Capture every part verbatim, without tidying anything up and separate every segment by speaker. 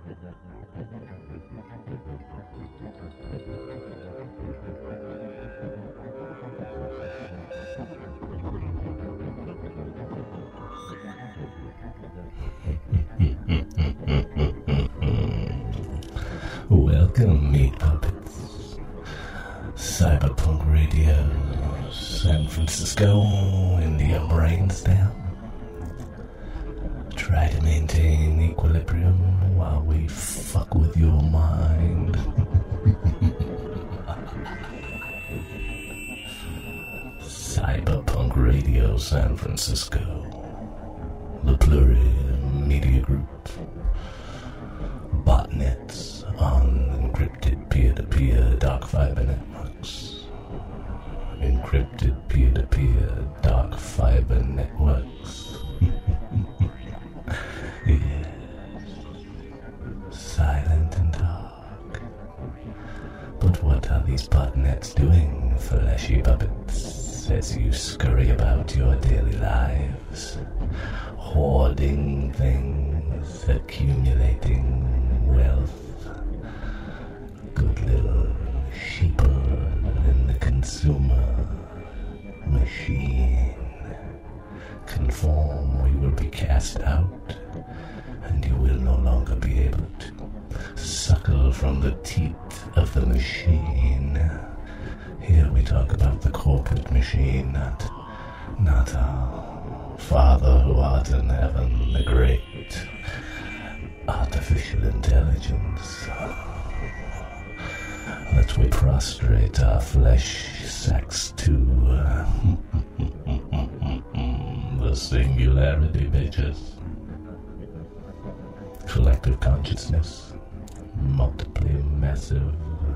Speaker 1: Welcome, meat puppets. Cyberpunk Radio, San Francisco, into your brains down. Try to maintain equilibrium while we fuck with your mind. Cyberpunk Radio, San Francisco. The Plurium Media Group. Botnets on encrypted peer-to-peer dark fiber networks. Encrypted peer-to-peer dark fiber networks. Yes. Silent and dark. But what are these botnets doing, fleshy puppets, as you scurry about your daily lives? Hoarding things, accumulating wealth. Good little sheeple in the consumer machine. Conform or you will be cast out, and you will no longer be able to suckle from the teat of the machine. Here we talk about the corporate machine, not, not our Father who art in heaven, the great artificial intelligence. Let we prostrate our flesh sacks to the singularity, bitches. Collective consciousness, multiply massive.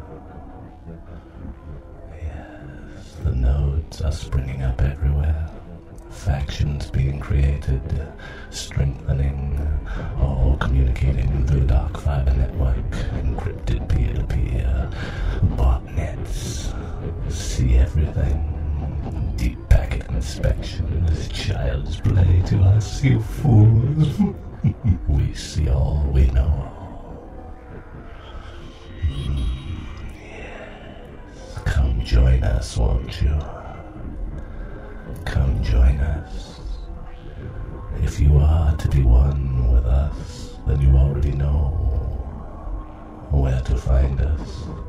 Speaker 1: Yes, the nodes are springing up everywhere. Factions being created, strengthening, all communicating through dark fiber network, encrypted peer-to-peer, botnets, see everything, deep packet inspection is child's play to us, you fools. We see all, we know all. Mm, yes, come join us, won't you? Come join us. If you are to be one with us, then you already know where to find us.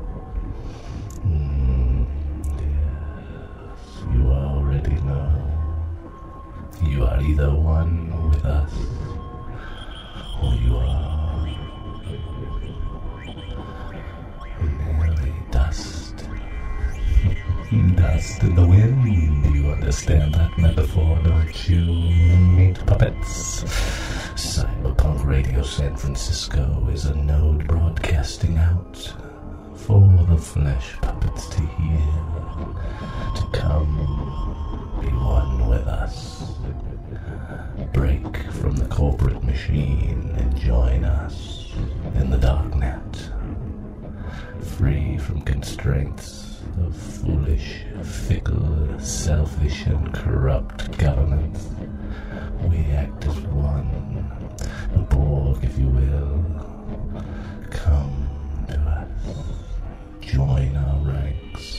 Speaker 1: Mm, yes, you already know. You are either one with us, or you are merely dust. Dust in the wind. You understand that metaphor, don't you, meat puppets? Cyberpunk Radio San Francisco is a node broadcasting out for the flesh puppets to hear, to come be one with us. Break from the corporate machine and join us in the darknet. Free from constraints of foolish, fickle, selfish, and corrupt governments. We act as one, a Borg, if you will. Come to us. Join our ranks.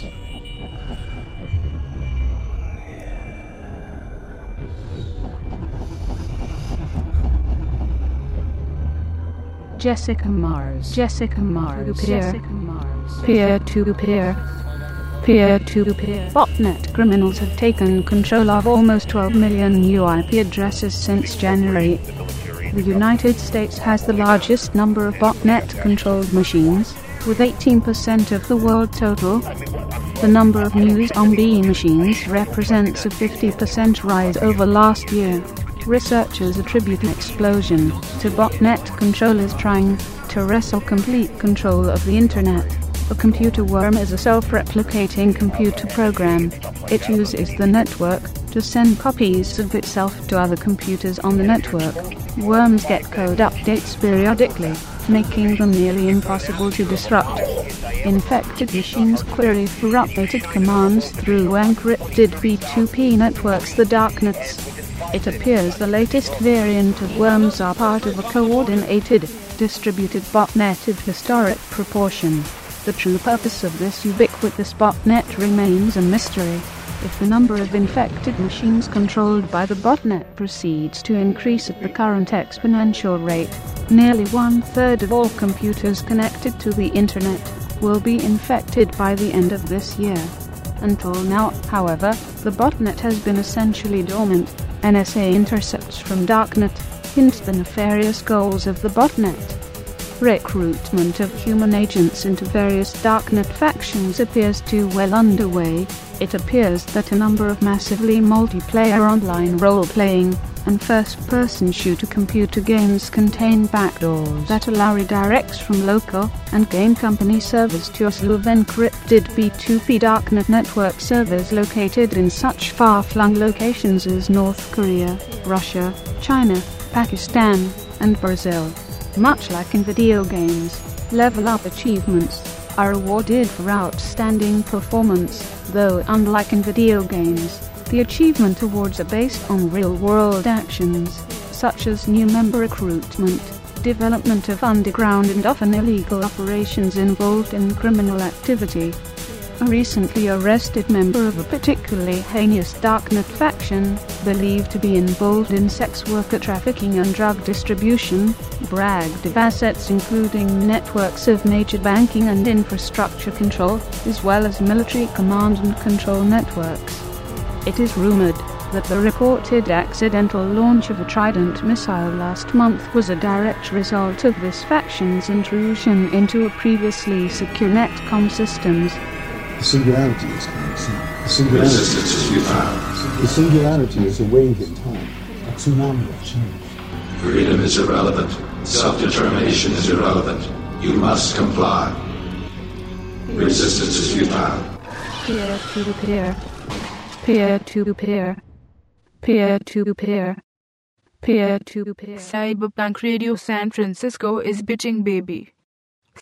Speaker 2: Jessica Mars, Jessica Mars, Jessica Mars, peer-to-peer. Peer-to-peer botnet criminals have taken control of almost twelve million new I P addresses since January. The United States has the largest number of botnet-controlled machines, with eighteen percent of the world total. The number of new zombie machines represents a fifty percent rise over last year. Researchers attribute the explosion to botnet controllers trying to wrestle complete control of the internet. A computer worm is a self-replicating computer program. It uses the network to send copies of itself to other computers on the network. Worms get code updates periodically, making them nearly impossible to disrupt. Infected machines query for updated commands through encrypted P two P networks, the darknets. It appears the latest variant of worms are part of a coordinated, distributed botnet of historic proportion. The true purpose of this ubiquitous botnet remains a mystery. If the number of infected machines controlled by the botnet proceeds to increase at the current exponential rate, nearly one-third of all computers connected to the Internet will be infected by the end of this year. Until now, however, the botnet has been essentially dormant. N S A intercepts from Darknet hint the nefarious goals of the botnet. Recruitment of human agents into various Darknet factions appears to well underway. It appears that a number of massively multiplayer online role-playing and first-person shooter computer games contain backdoors that allow redirects from local and game company servers to a slew of encrypted B two B Darknet network servers located in such far-flung locations as North Korea, Russia, China, Pakistan, and Brazil. Much like in video games, level-up achievements are awarded for outstanding performance, though unlike in video games, the achievement awards are based on real-world actions, such as new member recruitment, development of underground and often illegal operations involved in criminal activity. A recently arrested member of a particularly heinous Darknet faction, believed to be involved in sex worker trafficking and drug distribution, bragged of assets including networks of major banking and infrastructure control, as well as military command and control networks. It is rumored that the reported accidental launch of a Trident missile last month was a direct result of this faction's intrusion into a previously secure netcom systems.
Speaker 3: The singularity is coming. The singularity,
Speaker 4: Resistance is futile.
Speaker 3: the singularity is a wave in time, a tsunami of change.
Speaker 4: Freedom is irrelevant. Self-determination is irrelevant. You must comply. Resistance is futile.
Speaker 2: Peer-to-peer. Peer-to-peer. Peer-to-peer. Peer-to-peer.
Speaker 5: Cyberpunk Radio San Francisco is bitching, baby.